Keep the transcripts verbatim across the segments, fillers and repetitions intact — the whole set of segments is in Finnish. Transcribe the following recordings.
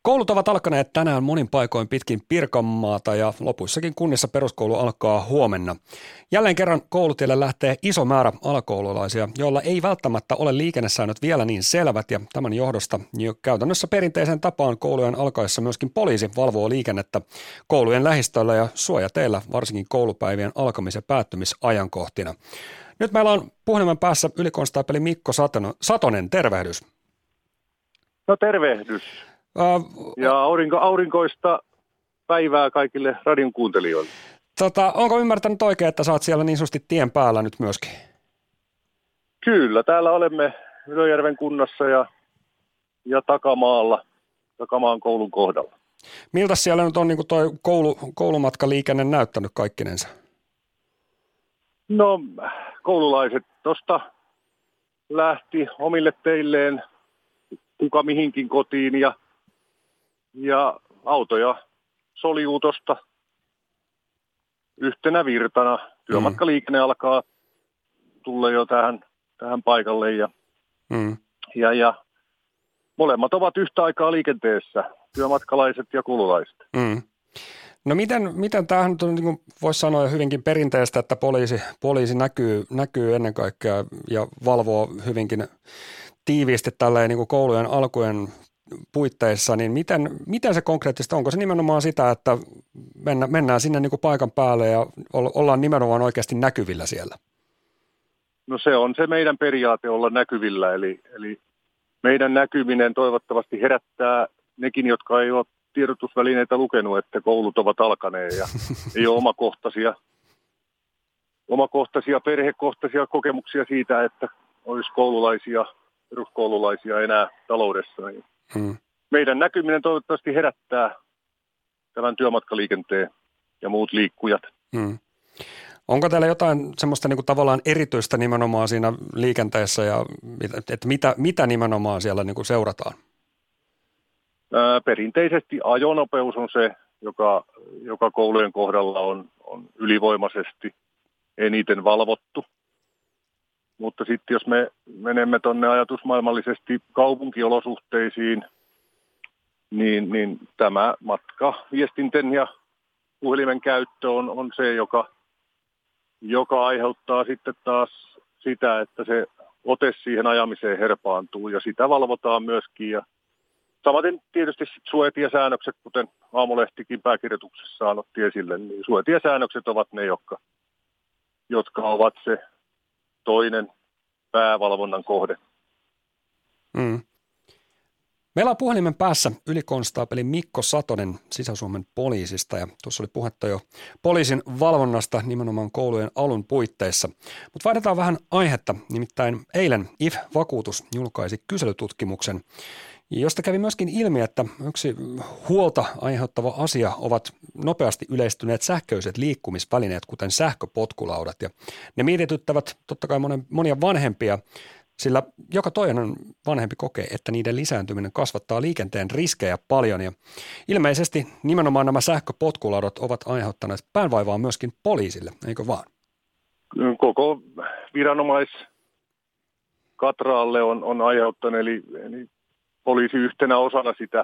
Koulut ovat alkaneet tänään monin paikoin pitkin Pirkanmaata ja lopuissakin kunnissa peruskoulu alkaa huomenna. Jälleen kerran koulutielle lähtee iso määrä alakoululaisia, joilla ei välttämättä ole liikennesäännöt vielä niin selvät ja tämän johdosta jo käytännössä perinteisen tapaan koulujen alkaessa myöskin poliisi valvoo liikennettä koulujen lähistöllä ja suojateillä varsinkin koulupäivien alkamis- ja päättymisajankohtina. Nyt meillä on puhelimen päässä ylikonstaapeli Mikko Satonen. Satonen, tervehdys. No tervehdys. Uh, ja aurinko, aurinkoista päivää kaikille radion kuuntelijoille. Tota, onko ymmärtänyt oikein, että sä oot siellä niin sanotusti tien päällä nyt myöskin? Kyllä, täällä olemme Ylöjärven kunnassa ja, ja takamaalla, takamaan koulun kohdalla. Miltä siellä nyt on niin kuin toi koulu, koulumatkaliikenne näyttänyt kaikkinensa? No koululaiset tuosta lähti omille teilleen, kuka mihinkin kotiin ja, ja autoja soljuu tuosta yhtenä virtana. Työmatkaliikenne mm. alkaa tulla jo tähän, tähän paikalle ja, mm. ja, ja molemmat ovat yhtä aikaa liikenteessä, työmatkalaiset ja koululaiset. Mm. No miten, miten tämähän on, niin kuin voisi sanoa hyvinkin perinteistä, että poliisi, poliisi näkyy, näkyy ennen kaikkea ja valvoo hyvinkin tiiviisti tälleen niin kuin koulujen alkujen puitteissa, niin miten, miten se konkreettista, onko se nimenomaan sitä, että mennä, mennään sinne niin kuin paikan päälle ja ollaan nimenomaan oikeasti näkyvillä siellä? No se on se meidän periaate olla näkyvillä, eli, eli meidän näkyminen toivottavasti herättää nekin, jotka ei ole tiedotusvälineitä lukenut, että koulut ovat alkaneet ja ei ole omakohtaisia, omakohtaisia, perhekohtaisia kokemuksia siitä, että olisi koululaisia, peruskoululaisia enää taloudessa. Hmm. Meidän näkyminen toivottavasti herättää tämän työmatkaliikenteen ja muut liikkujat. Hmm. Onko teillä jotain semmoista niin kuin tavallaan erityistä nimenomaan siinä liikenteessä ja että mitä, mitä nimenomaan siellä niin kuin seurataan? Ää, perinteisesti ajonopeus on se, joka, joka koulujen kohdalla on, on ylivoimaisesti eniten valvottu. Mutta sitten jos me menemme tuonne ajatusmaailmallisesti kaupunkiolosuhteisiin, niin, niin tämä matka, viestinten ja puhelimen käyttö on, on se, joka, joka aiheuttaa sitten taas sitä, että se ote siihen ajamiseen herpaantuu ja sitä valvotaan myöskin. Ja samaten tietysti suojatiesäännökset, kuten Aamulehtikin pääkirjoituksessaan otti esille, niin suojatiesäännökset ovat ne, jotka, jotka ovat se toinen päävalvonnan kohde. Mm. Meillä on puhelimen päässä ylikonstaapeli Mikko Satonen Sisä-Suomen poliisista ja tuossa oli puhetta jo poliisin valvonnasta nimenomaan koulujen alun puitteissa. Mutta vaihdetaan vähän aihetta, nimittäin eilen I F-vakuutus julkaisi kyselytutkimuksen, josta kävi myöskin ilmi, että yksi huolta aiheuttava asia ovat nopeasti yleistyneet sähköiset liikkumisvälineet, kuten sähköpotkulaudat. Ja ne mietityttävät totta kai monia vanhempia, sillä joka toinen vanhempi kokee, että niiden lisääntyminen kasvattaa liikenteen riskejä paljon. Ja ilmeisesti nimenomaan nämä sähköpotkulaudat ovat aiheuttaneet päänvaivaa myöskin poliisille, eikö vaan? Koko viranomaiskatraalle on, on aiheuttanut, eli, eli poliisi yhtenä osana sitä,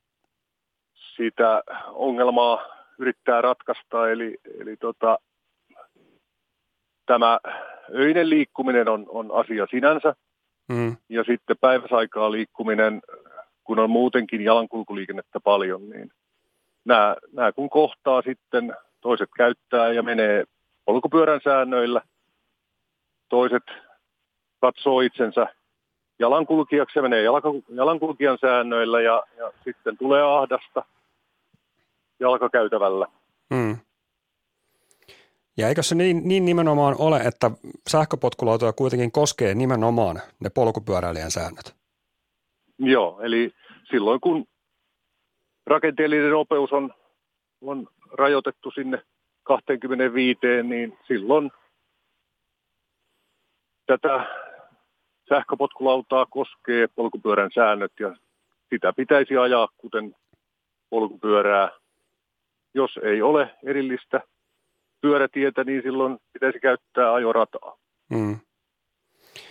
sitä ongelmaa yrittää ratkaista, eli, eli tota, tämä öinen liikkuminen on, on asia sinänsä, mm. ja sitten päiväsaikaa liikkuminen, kun on muutenkin jalankulkuliikennettä paljon, niin nämä, nämä kun kohtaa sitten, toiset käyttää ja menee polkupyörän säännöillä, toiset katsoo itsensä jalankulkijaksi ja menee jalankulkijan säännöillä ja, ja sitten tulee ahdasta jalkakäytävällä. Hmm. Ja eikö se niin, niin nimenomaan ole, että sähköpotkulautoja kuitenkin koskee nimenomaan ne polkupyöräilijän säännöt? Joo, eli silloin kun rakenteellinen nopeus on, on rajoitettu sinne kaksikymmentäviisi, niin silloin tätä sähköpotkulautaa koskee polkupyörän säännöt ja sitä pitäisi ajaa kuten polkupyörää. Jos ei ole erillistä pyörätietä, niin silloin pitäisi käyttää ajorataa. Hmm.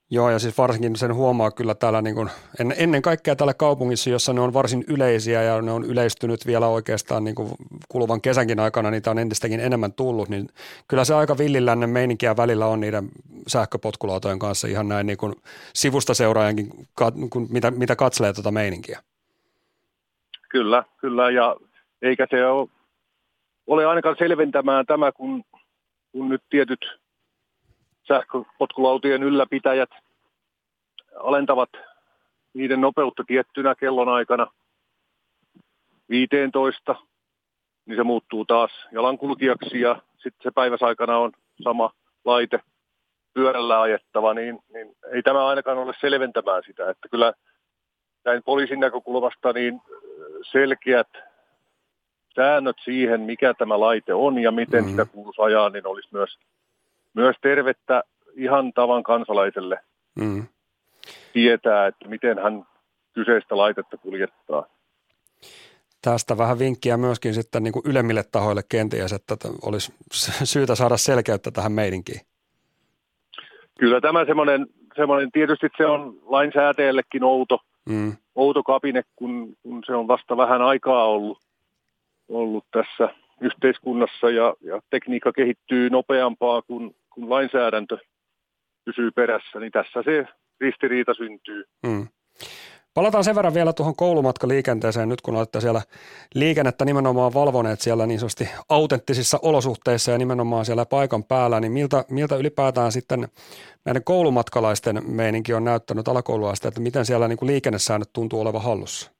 Joo, ja siis varsinkin sen huomaa kyllä täällä niin kuin, ennen kaikkea täällä kaupungissa, jossa ne on varsin yleisiä ja ne on yleistynyt vielä oikeastaan niin kuin kuluvan kesänkin aikana, niitä on entistäkin enemmän tullut, niin kyllä se aika villilännen meininkiä välillä on niiden sähköpotkulautojen kanssa ihan näin niin kuin sivusta seuraajankin, kun mitä, mitä katselee tuota meininkiä. Kyllä, kyllä, ja eikä se ole, ole ainakaan selventämään tämä, kun, kun nyt tietyt sähköpotkulautien ylläpitäjät alentavat niiden nopeutta tiettynä kellonaikana viisitoista, niin se muuttuu taas jalankulkijaksi ja sitten se päiväsaikana on sama laite pyörällä ajettava, niin, niin ei tämä ainakaan ole selventämään sitä, että kyllä näin poliisin näkökulmasta niin selkeät säännöt siihen, mikä tämä laite on ja miten mm-hmm. sitä kuuluisi ajaa, niin olisi myös Myös tervettä ihan tavan kansalaiselle mm. tietää, että miten hän kyseistä laitetta kuljettaa. Tästä vähän vinkkiä myöskin sitten niin kuin ylemmille tahoille kenties, että olisi syytä saada selkeyttä tähän meininkiin. Kyllä tämä semmoinen, semmoinen tietysti se on lainsäätäjällekin outo, mm. outo kapine, kun, kun se on vasta vähän aikaa ollut, ollut tässä yhteiskunnassa ja, ja tekniikka kehittyy nopeampaa kuin, kun lainsäädäntö pysyy perässä, niin tässä se ristiriita syntyy. Hmm. Palataan sen verran vielä tuohon koulumatkaliikenteeseen nyt, kun olette siellä liikennettä nimenomaan valvoneet siellä niin sanotusti autenttisissa olosuhteissa ja nimenomaan siellä paikan päällä, niin miltä, miltä ylipäätään sitten näiden koulumatkalaisten meininki on näyttänyt alakoululaisten, että miten siellä niin kuin liikennesäännöt tuntuu olevan hallussa?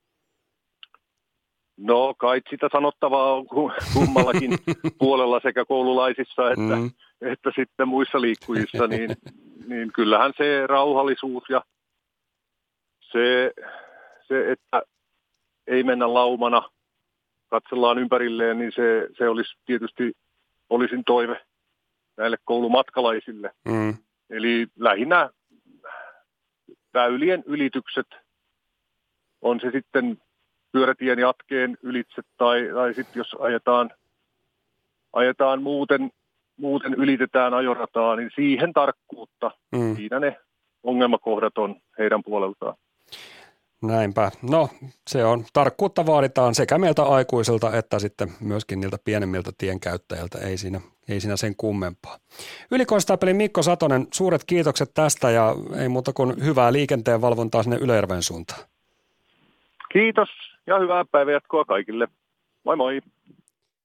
No kai sitä sanottavaa on kummallakin puolella sekä koululaisissa että, mm. että sitten muissa liikkujissa, niin, niin kyllähän se rauhallisuus ja se, se, että ei mennä laumana, katsellaan ympärilleen, niin se, se olisi tietysti poliisin toive näille koulumatkalaisille. Mm. Eli lähinnä väylien ylitykset, on se sitten pyörätien jatkeen ylitse tai, tai sitten jos ajetaan, ajetaan muuten, muuten ylitetään ajorataa, niin siihen tarkkuutta. Mm. Siinä ne ongelmakohdat on heidän puoleltaan. Näinpä. No se on, tarkkuutta vaaditaan sekä meiltä aikuisilta että sitten myöskin niiltä pienemmiltä tienkäyttäjiltä, ei siinä, ei siinä sen kummempaa. Ylikonstaapeli Mikko Satonen, suuret kiitokset tästä ja ei muuta kuin hyvää liikenteen valvontaa sinne Ylöjärven suuntaan. Kiitos ja hyvää päivänjatkoa kaikille. Moi moi.